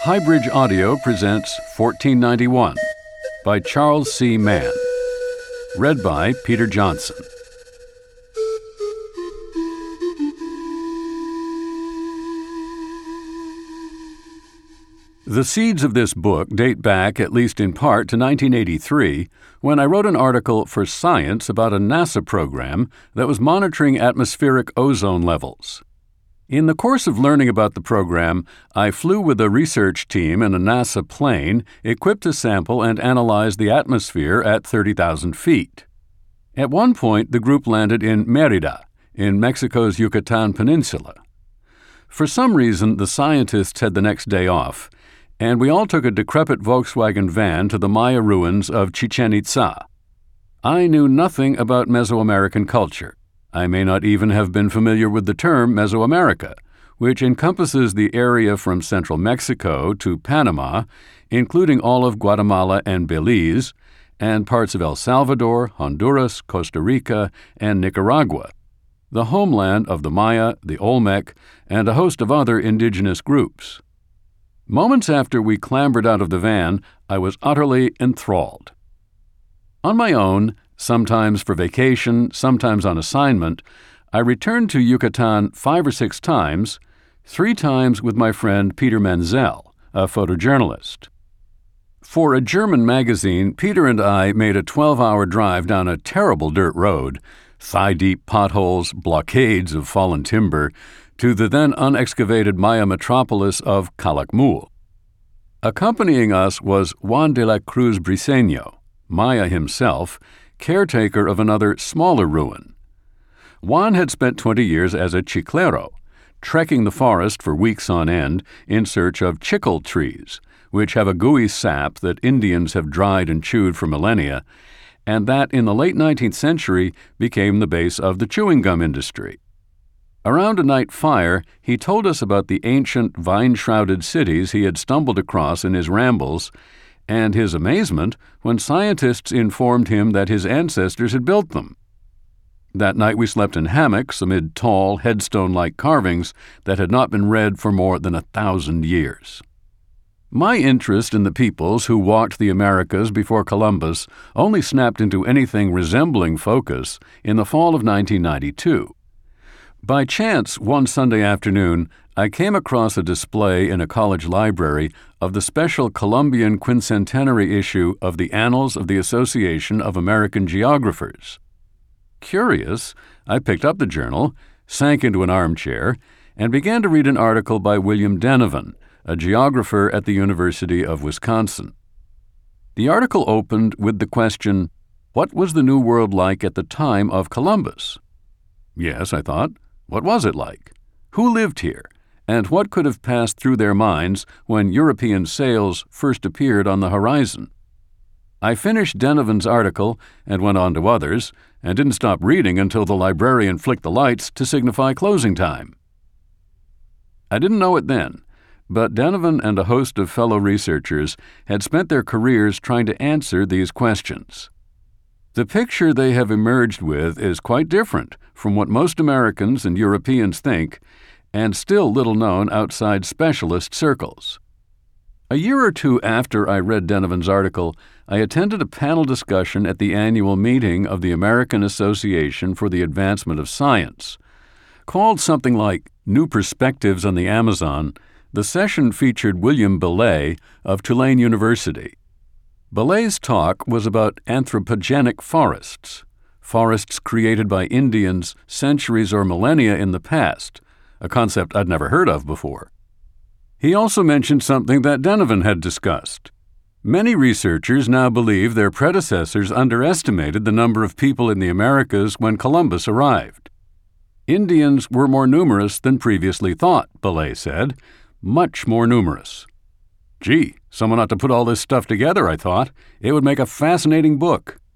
Highbridge Audio presents 1491 by Charles C. Mann. Read by Peter Johnson. The seeds of this book date back, at least in part, to 1983, when I wrote an article for Science about a NASA program that was monitoring atmospheric ozone levels. In the course of learning about the program, I flew with a research team in a NASA plane equipped to sample and analyze the atmosphere at 30,000 feet. At one point, the group landed in Mérida, in Mexico's Yucatan Peninsula. For some reason, the scientists had the next day off, and we all took a decrepit Volkswagen van to the Maya ruins of Chichen Itza. I knew nothing about Mesoamerican culture. I may not even have been familiar with the term Mesoamerica, which encompasses the area from central Mexico to Panama, including all of Guatemala and Belize, and parts of El Salvador, Honduras, Costa Rica, and Nicaragua, the homeland of the Maya, the Olmec, and a host of other indigenous groups. Moments after we clambered out of the van, I was utterly enthralled. On my own, sometimes for vacation, sometimes on assignment, I returned to Yucatan 5 or 6 times, 3 times with my friend Peter Menzel, a photojournalist. For a German magazine, Peter and I made a 12-hour drive down a terrible dirt road, thigh-deep potholes, blockades of fallen timber, to the then unexcavated Maya metropolis of Calakmul. Accompanying us was Juan de la Cruz Briceño, Maya himself, caretaker of another smaller ruin. Juan had spent 20 years as a chiclero, trekking the forest for weeks on end in search of chicle trees, which have a gooey sap that Indians have dried and chewed for millennia, and that in the late 19th century became the base of the chewing gum industry. Around a night fire, he told us about the ancient vine-shrouded cities he had stumbled across in his rambles, and his amazement when scientists informed him that his ancestors had built them. That night we slept in hammocks amid tall, headstone-like carvings that had not been read for more than 1,000 years. My interest in the peoples who walked the Americas before Columbus only snapped into anything resembling focus in the fall of 1992. By chance, one Sunday afternoon, I came across a display in a college library of the special Columbian quincentenary issue of the Annals of the Association of American Geographers. Curious, I picked up the journal, sank into an armchair, and began to read an article by William Denevan, a geographer at the University of Wisconsin. The article opened with the question, "What was the New World like at the time of Columbus?" Yes, I thought, what was it like? Who lived here? And what could have passed through their minds when European sails first appeared on the horizon? I finished Denevan's article and went on to others, and didn't stop reading until the librarian flicked the lights to signify closing time. I didn't know it then, but Denevan and a host of fellow researchers had spent their careers trying to answer these questions. The picture they have emerged with is quite different from what most Americans and Europeans think, and still little known outside specialist circles. A year or two after I read Denevan's article, I attended a panel discussion at the annual meeting of the American Association for the Advancement of Science. Called something like New Perspectives on the Amazon, the session featured William Belay of Tulane University. Belay's talk was about anthropogenic forests, forests created by Indians centuries or millennia in the past, a concept I'd never heard of before. He also mentioned something that Denevan had discussed. Many researchers now believe their predecessors underestimated the number of people in the Americas when Columbus arrived. Indians were more numerous than previously thought, Belay said, much more numerous. Gee, someone ought to put all this stuff together, I thought. It would make a fascinating book.